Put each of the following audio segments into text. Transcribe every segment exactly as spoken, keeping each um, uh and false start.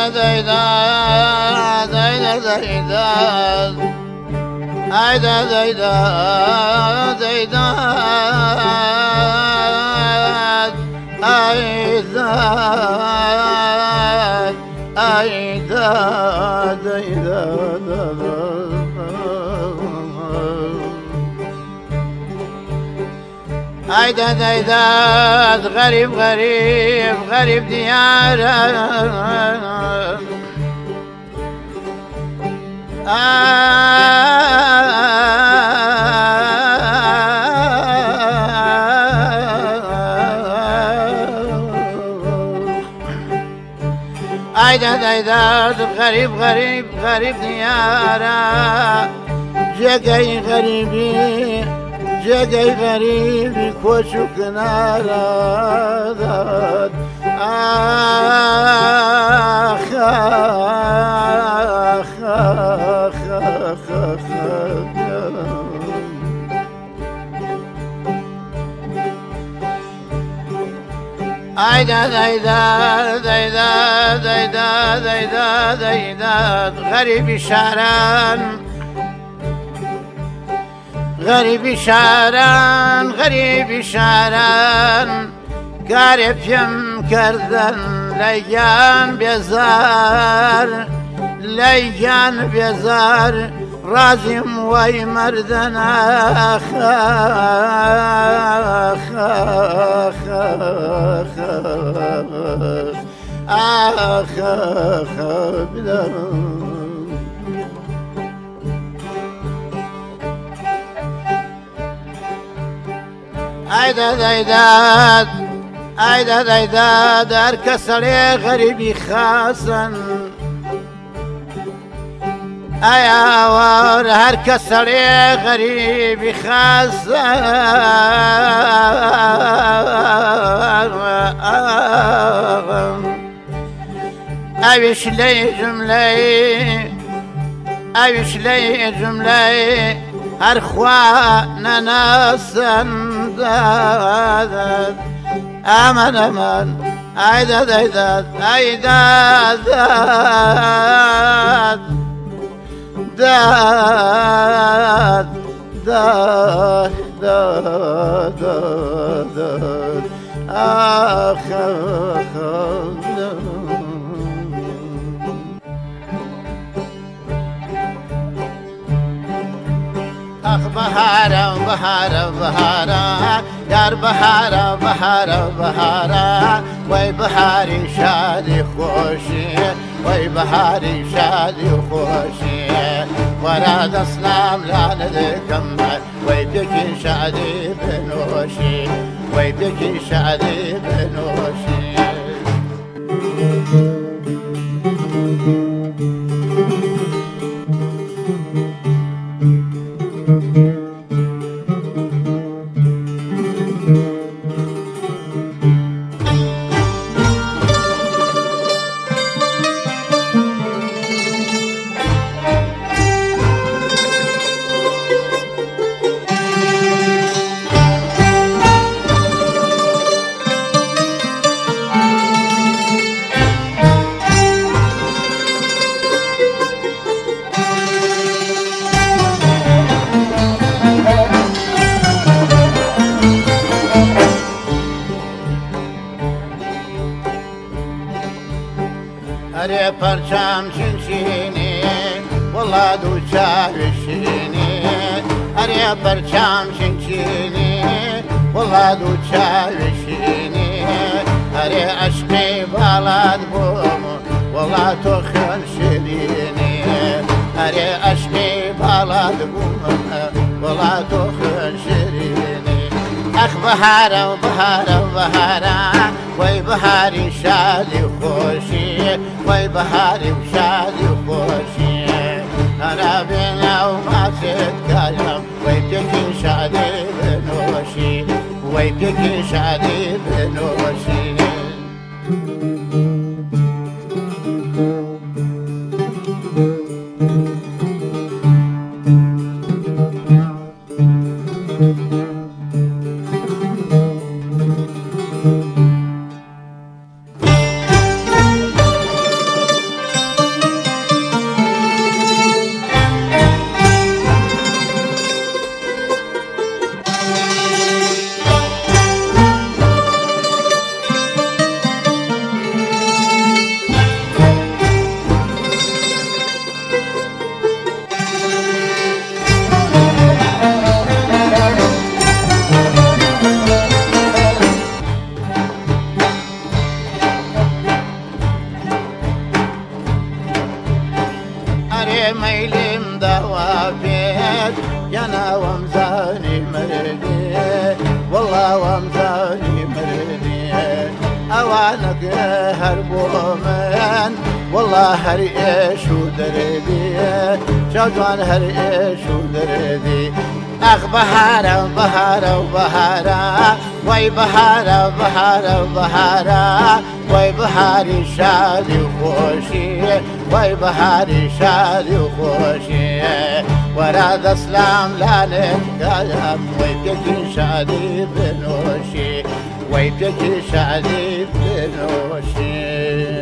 ديدا ديدا ديدا عيدا ديدا ديدا عيدا عيدا ديدا عيدا ديدا غريب غريب غريب ديارك عيدا ديدا غريب غريب غريب ديارك جاي غريبي جاي غريبي كوشو كنارا آخ آخ آخ آخ عيدا ديدا ديدا ديدا ديدا ديدا غريبي شعران غريبي شعران غريبي شعران قارب يم كردن ليان بيزار ليان بيزار رازم وي مردن آخ آخ آخ آخ آخ عيدا ديداد عيدا ديداد اركسري غريبي خاصا ايا ور هركسري غريبي خاصا ايش لي جملي ايش لي جملي أرخوانا ناسا داد أمان أمان عيدا ديداد عيدا داد داد داد داد داد آخ آخ أخ بهارة بهارة بهارة يار بهارة بهارة بهارة وي بهاري شادي خوشي وي بهاري شادي خوشي وراد أصنام لا ندكم وي بكي شادي بنوشي وي بكي شادي بنوشي هري پرچم چنچینی والله دو چاوشینی هري پرچم چنچینی والله دو چاوشینی هري عشقی بالاد بوم والله تو خل شیرینی هري عشقی بالاد بوم والله تو خل شیرینی اخ بهارة وبهارة وبهارة وي بهاري شادي وخوشي وي بهاري وشادي وخوشي أنا بينا وما تتكلم وي بتكي شادي بنوشي وي بتكي شادي بنوشي ميلم دوافيت يانا ومزاني مردي والله ومزاني مردي اوانك هربوا من والله هر ايش ودردي شوجوان هر ايش ودردي اخ بهارة بهارة وبهارة وي بهارة بهارة وبهارة وي بهاري شادي وخوشي وي بهاري شادي وخوشي وراد اسلام لا نتقلب وي بيجي شادي بنوشي وي بيجي شادي بنوشي.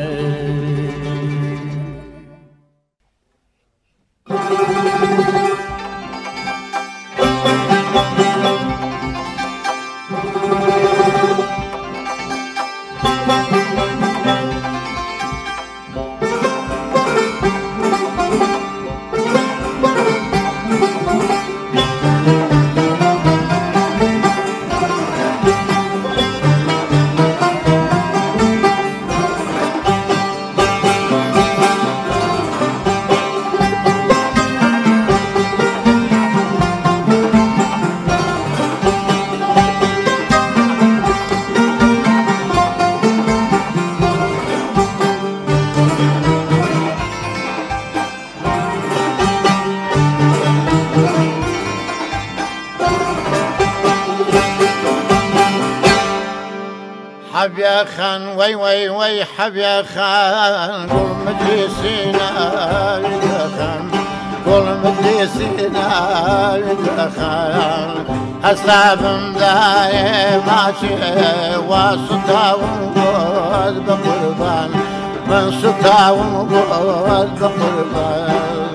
حب يا خان وي وي وي حب يا خان قول مجلسينا يا خان قول مجلسينا يا خان أصحاب مداي ماشي وسطا ومقود بقربان من سطا ومقود بقربان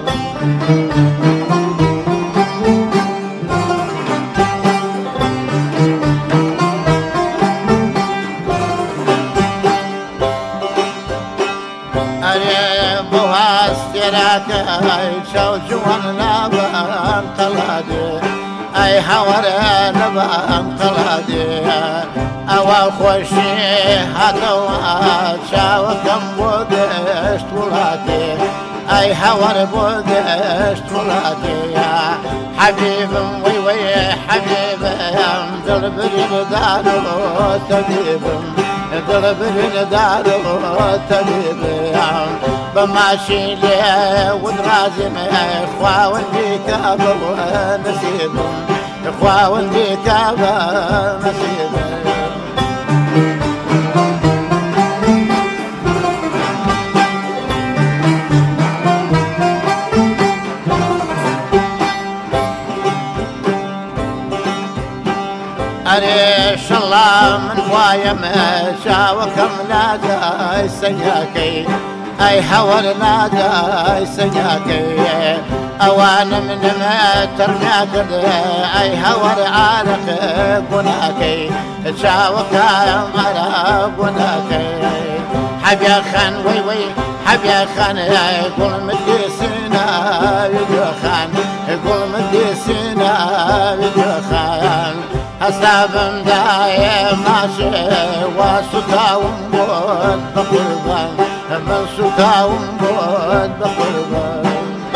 أي شوجوان لبان قلادي أي حور لبان قلادي أو خوشي هاتوا شاوكم بودشت ولاتي أي حور بودشت ولاتي حبيب وي وي حبيب دلبري دارو تبيب دلبري دارو تبيب بماشي لي ودرازم اخوا ولديك ابا نسيب اخوا ولديك ابا نسيب أريش الله من وايا مشا وكم لا داي سياكي أي حور لا داي سياكي أوانا من ما ترميك أي حور عارق بناكي شاوكا مرا بناكي حب يا خان وي وي حب يا خان يقول مدي سينا يدو خان يقول مدي سينا يدو خان أصحاب مداي ماشي وسطا ومبود بقربان من سطا ومبود بقربان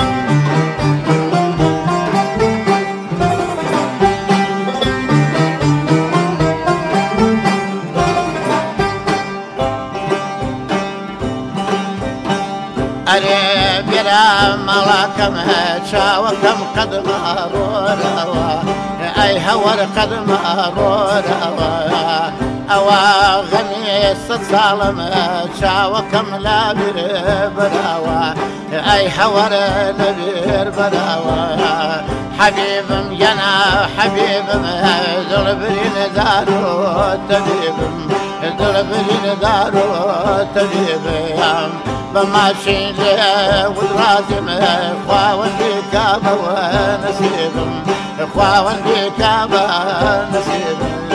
أري بلا ملاكم شاوكم قد مارورا أي هور قد مارورا أوا غني ظالم شاوكم لا بير براوا أي هور نبير براوا حبيب ينا حبيب ذلبرين دارو تبيب ذلبرين دارو تبيب بماشي لي ودرازم اخوا ولديك ابا ونسيب اخوا ولديك ابا نسيب